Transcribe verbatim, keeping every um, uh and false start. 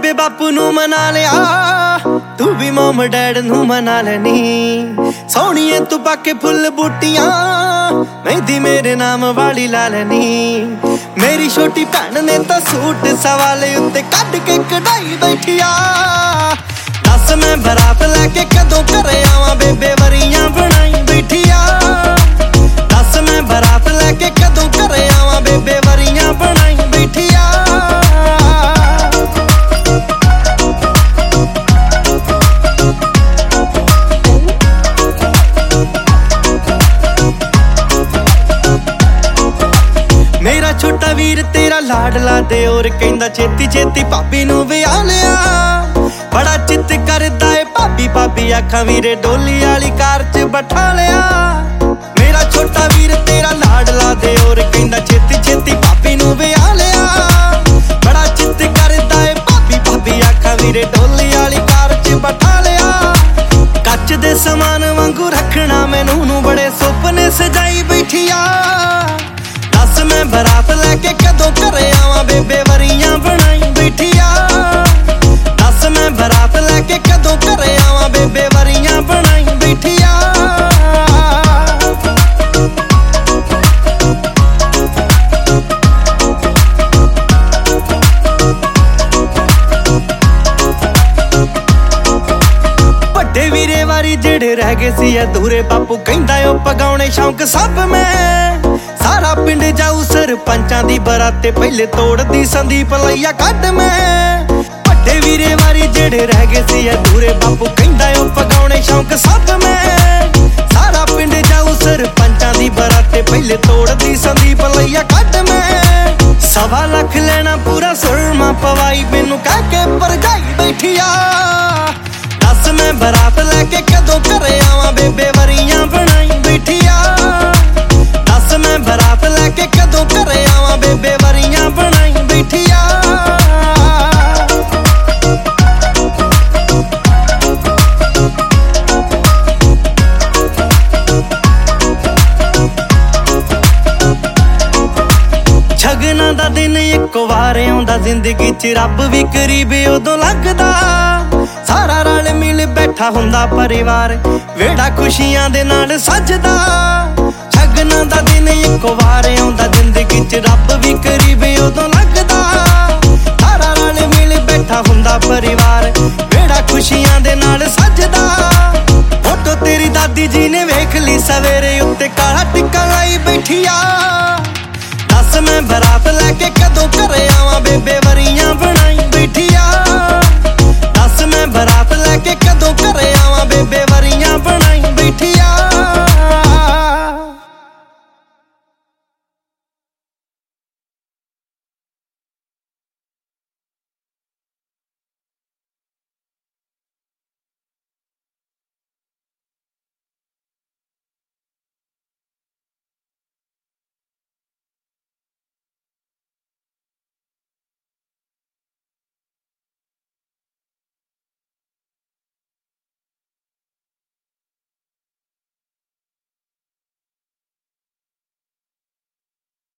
बेबे बापू नू मना लिया, तू भी मोम डैड नू मना लेनी। सोहणीए तू पाके फुल बूटियां, मेहंदी मेरे नाम वाली ला लेनी। मेरी छोटी भैन ने तो सूट सवाले उत्ते कड के कढ़ाई बैठिया। दस मैं बरात लैके कदों घरे आवां, बेबे वरियां बनाई बैठिया। दस मैं बरात लैके कदों घरे आवां, बेबे वरियां बनाई बैठिया। मेरा छोटा वीर तेरा लाडला दे और कहंदा छेती छेती भाभी नू विआह लिया। बड़ा चित करदा ए भाभी भाभी आखां वीरे डोली वाली कार च बैठा लिया। मेरा छोटा वीर तेरा लाडला दे और कहंदा छेती छेती भाभी नू विआह लिया। बड़ा चित करदा ए भाभी भाभी आखां वीरे डोली वाली कार च बैठा लिया। कच दे समान वांगू रखना मैनू नू बड़े सुपने सजाई बैठिया। दस मैं बरात लैके कदों घरे आवां, बेबे वरियां बनाई बैठिया। दस मैं बरात लैके कदों घरे आवां, बेबे वरियां बनाई बैठिया। ਵੱਡੇ ਵੀਰੇ ਵਾਰੀ ਜਿਹੜੇ ਰਹਿ ਗਏ ਸੀ ਅਧੂਰੇ, ਬਾਪੂ ਕਹਿੰਦਾ ਓ ਪਗਾਉਣੇ ਸ਼ੌਂਕ ਸਭ ਮੈਂ। सारा पिंड जाऊ सरपंचां दी बराते, पहले तोड़दी संदीप लैया कड मैं। वड्डे वीरे वारी जेड़े रह गए सी अधूरे, बापू कहंदा ओ पगाउणे शौक सब मैं। सारा पिंड जाऊ सरपंचां दी बराते, पहले तोड़दी संदीप लैया कड मैं। सवा लख लेना पूरा सुरमा पवाई, मैनू कह के भरजाई बैठिया। दस मैं बरात लैके कदों घरे आवां, बेबे वरियां बनाई बैठिया। दस मैं बरात लैके कदों घरे आवां, बेबे वरियां बनाई बैठिया। शगना दा दिन इक वार आउंदा, जिंदगी च रब भी करीब उदों लगदा। सारा रल मिल बैठा हुंदा परिवार, वेड़ा खुशियां दे नाल सजदा। शगना दा दिन इक वार आउंदा, जिंदगी च रब भी करीब उदों लगदा। सारा रल मिल बैठा हुंदा परिवार, वेड़ा खुशियां दे नाल सजदा। फोटो तेरी दादी जी ने वेख ली सवेरे उत्ते